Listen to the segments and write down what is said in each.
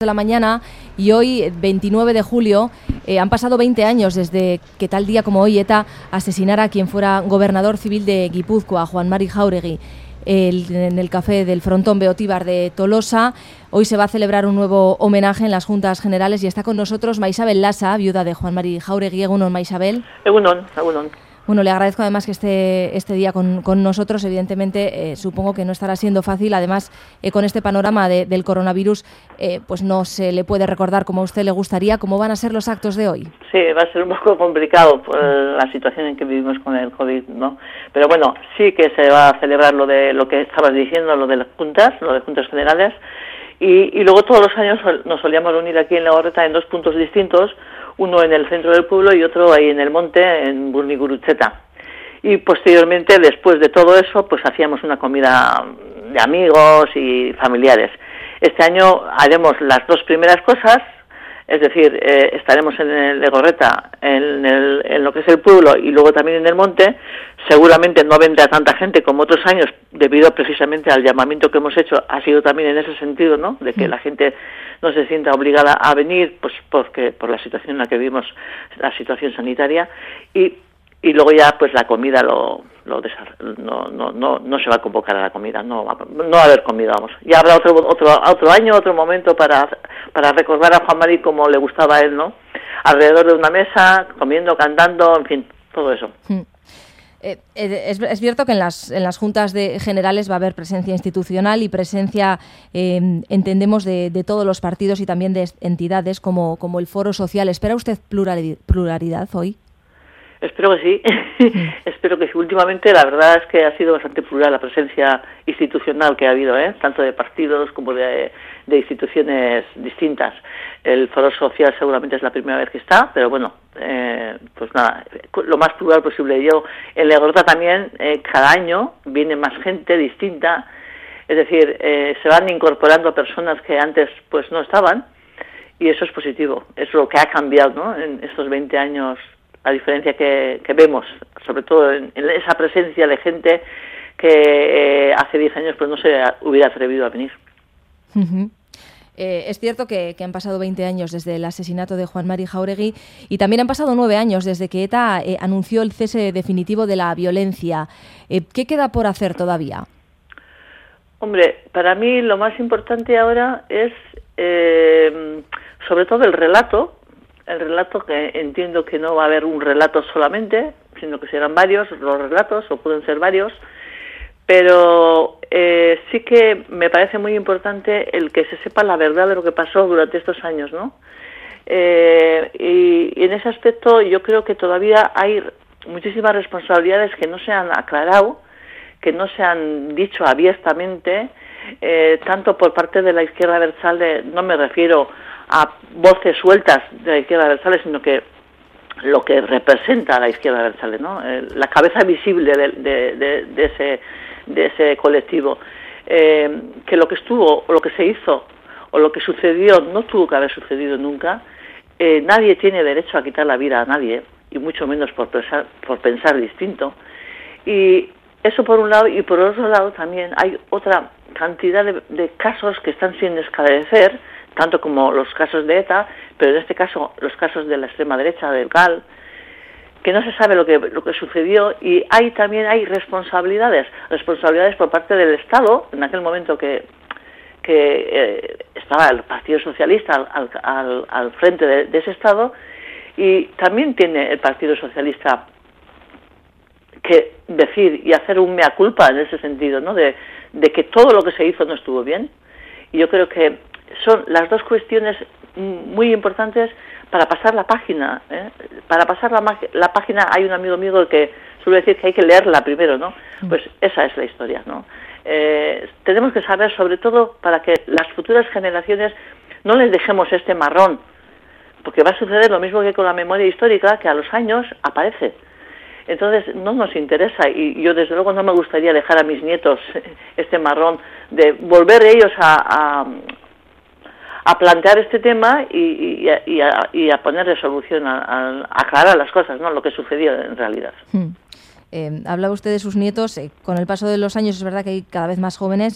de la mañana y hoy, 29 de julio, han pasado 20 años desde que tal día como hoy ETA asesinara a quien fuera gobernador civil de Guipúzcoa, Juan Mari Jáuregui, en el café del Frontón Beotíbar de Tolosa. Hoy se va a celebrar un nuevo homenaje en las Juntas Generales y está con nosotros Maisabel Lasa, viuda de Juan Mari Jáuregui. Egunon, Maisabel. Egunon. Bueno, le agradezco además que esté este día con nosotros. Evidentemente, supongo que no estará siendo fácil. Además, con este panorama del coronavirus, pues no se le puede recordar como a usted le gustaría. ¿Cómo van a ser los actos de hoy? Sí, va a ser un poco complicado por la situación en que vivimos con el COVID, ¿no? Pero bueno, sí que se va a celebrar lo de lo que estabas diciendo, lo de las juntas, lo de juntas generales. Y luego todos los años nos solíamos reunir aquí en Legorreta en dos puntos distintos, uno en el centro del pueblo y otro ahí en el monte, en Burnigurutzeta. Y posteriormente, después de todo eso, pues hacíamos una comida de amigos y familiares. Este año haremos las dos primeras cosas, es decir, estaremos en el Legorreta, en lo que es el pueblo y luego también en el monte. Seguramente no vendrá tanta gente como otros años, debido precisamente al llamamiento que hemos hecho, ha sido también en ese sentido, ¿no?, de que la gente no se sienta obligada a venir, pues porque por la situación en la que vivimos, la situación sanitaria, y luego ya pues la comida no se va a convocar a la comida, no va a haber comida, vamos. Ya habrá otro año, otro momento para recordar a Juan Mari como le gustaba a él, ¿no? Alrededor de una mesa, comiendo, cantando, en fin, todo eso. Es cierto que en las juntas generales va a haber presencia institucional y presencia, entendemos, de todos los partidos y también de entidades como el Foro Social. ¿Espera usted pluralidad hoy? Espero que sí. Espero que sí. Últimamente la verdad es que ha sido bastante plural la presencia institucional que ha habido, tanto de partidos como de instituciones distintas. El Foro Social seguramente es la primera vez que está, pero bueno, pues nada, lo más plural posible. Yo en Legorreta también cada año viene más gente distinta, es decir, se van incorporando personas que antes pues no estaban, y eso es positivo. Es lo que ha cambiado, ¿no?, en estos 20 años. La diferencia que vemos, sobre todo en esa presencia de gente que hace 10 años pues no se hubiera atrevido a venir. Uh-huh. Es cierto que han pasado 20 años desde el asesinato de Juan Mari Jáuregui y también han pasado 9 años desde que ETA anunció el cese definitivo de la violencia. ¿Qué queda por hacer todavía? Hombre, para mí lo más importante ahora es sobre todo el relato, que entiendo que no va a haber un relato solamente, sino que serán varios los relatos, o pueden ser varios, pero sí que me parece muy importante el que se sepa la verdad de lo que pasó durante estos años, ¿no? Y en ese aspecto yo creo que todavía hay muchísimas responsabilidades que no se han aclarado, que no se han dicho abiertamente, tanto por parte de la izquierda abertzale. No me refiero a voces sueltas de la izquierda abertzale, sino que lo que representa a la izquierda abertzale, ¿no? La cabeza visible de ese colectivo, que lo que estuvo, o lo que se hizo, o lo que sucedió, no tuvo que haber sucedido nunca. Nadie tiene derecho a quitar la vida a nadie, y mucho menos por pensar distinto. Y eso por un lado, y por otro lado también hay otra cantidad de casos que están sin esclarecer, tanto como los casos de ETA, pero en este caso los casos de la extrema derecha, del GAL, que no se sabe lo que sucedió, y también hay responsabilidades por parte del Estado, en aquel momento que estaba el Partido Socialista al frente de ese Estado, y también tiene el Partido Socialista que decir y hacer un mea culpa en ese sentido, ¿no?, de que todo lo que se hizo no estuvo bien. Y yo creo que son las dos cuestiones muy importantes para pasar la página. Para pasar la página hay un amigo mío que suele decir que hay que leerla primero, ¿no? Pues esa es la historia, ¿no? Tenemos que saber, sobre todo, para que las futuras generaciones no les dejemos este marrón, porque va a suceder lo mismo que con la memoria histórica, que a los años aparece. Entonces no nos interesa, y yo desde luego no me gustaría dejar a mis nietos este marrón de volver ellos a plantear este tema y a ponerle solución, a aclarar las cosas, ¿no?, lo que sucedió en realidad. Hablaba usted de sus nietos. Con el paso de los años es verdad que hay cada vez más jóvenes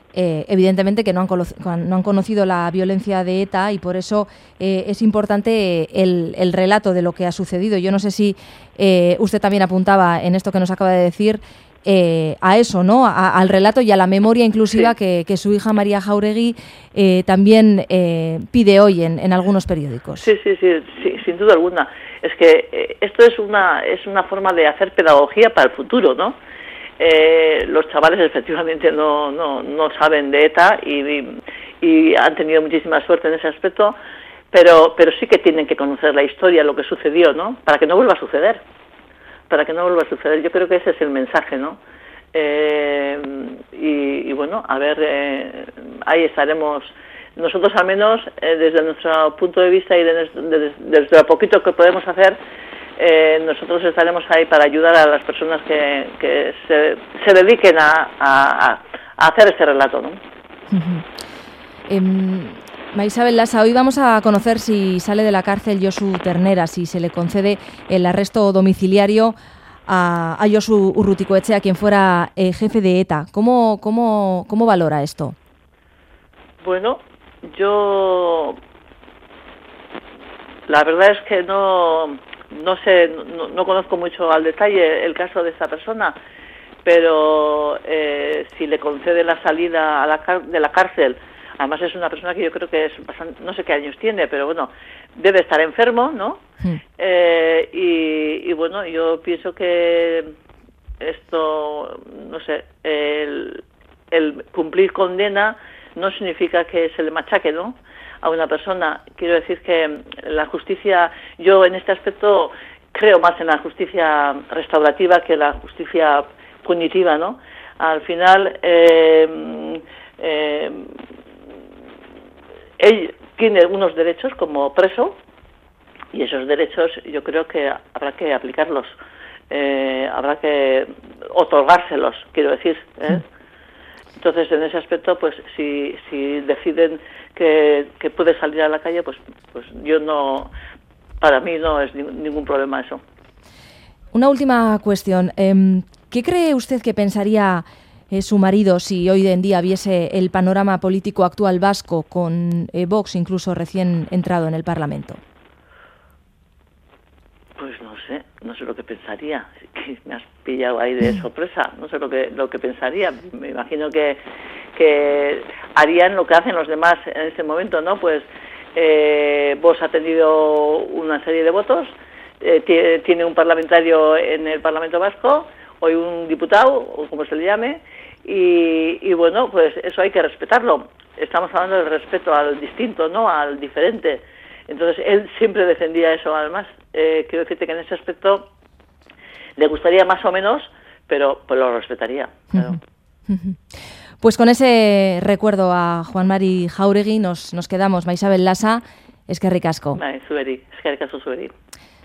evidentemente que no han conocido la violencia de ETA y por eso es importante el relato de lo que ha sucedido. Yo no sé si usted también apuntaba en esto que nos acaba de decir a eso, ¿no? Al relato y a la memoria inclusiva que su hija María Jáuregui también pide hoy en algunos periódicos. Sí, sin duda alguna. Es que esto es una forma de hacer pedagogía para el futuro, ¿no? Los chavales efectivamente no saben de ETA y han tenido muchísima suerte en ese aspecto, pero sí que tienen que conocer la historia, lo que sucedió, ¿no? Para que no vuelva a suceder. Yo creo que ese es el mensaje, ¿no? Y bueno, a ver, ahí estaremos nosotros, al menos desde nuestro punto de vista y desde lo poquito que podemos hacer. Nosotros estaremos ahí para ayudar a las personas que se dediquen a hacer este relato, ¿no? Isabel Lasa, hoy vamos a conocer si sale de la cárcel Josu Ternera, si se le concede el arresto domiciliario a Josu Urrutikoetxea, quien fuera jefe de ETA. ¿Cómo valora esto? Bueno, yo la verdad es que no sé, no conozco mucho al detalle el caso de esta persona, pero si le concede la salida de la cárcel, además es una persona que yo creo que es bastante, no sé qué años tiene, pero bueno, debe estar enfermo, ¿no? Sí. Y bueno, yo pienso que esto, no sé, el cumplir condena no significa que se le machaque, ¿no?, a una persona. Quiero decir que la justicia, yo en este aspecto creo más en la justicia restaurativa que la justicia punitiva, ¿no? Al final, él tiene unos derechos como preso y esos derechos yo creo que habrá que aplicarlos, habrá que otorgárselos, quiero decir, ¿eh? Entonces, en ese aspecto, pues si deciden que puede salir a la calle, pues yo no, para mí no es ningún problema eso. Una última cuestión. ¿Qué cree usted que pensaría su marido si hoy en día viese el panorama político actual vasco con Vox incluso recién entrado en el Parlamento? Pues no sé lo que pensaría. Que me has pillado ahí de sorpresa. No sé lo que pensaría. Me imagino que harían lo que hacen los demás en este momento, ¿no? Pues Vox ha tenido una serie de votos, tiene un parlamentario en el Parlamento Vasco, hoy un diputado, o como se le llame, y bueno, pues eso hay que respetarlo. Estamos hablando del respeto al distinto, ¿no?, al diferente. Entonces, él siempre defendía eso. Además, quiero decirte que en ese aspecto le gustaría más o menos, pero pues lo respetaría. Claro. Pues con ese recuerdo a Juan Mari Jáuregui nos quedamos. Isabel Lasa, eskerrik asko. Eskerrik asko zuberi.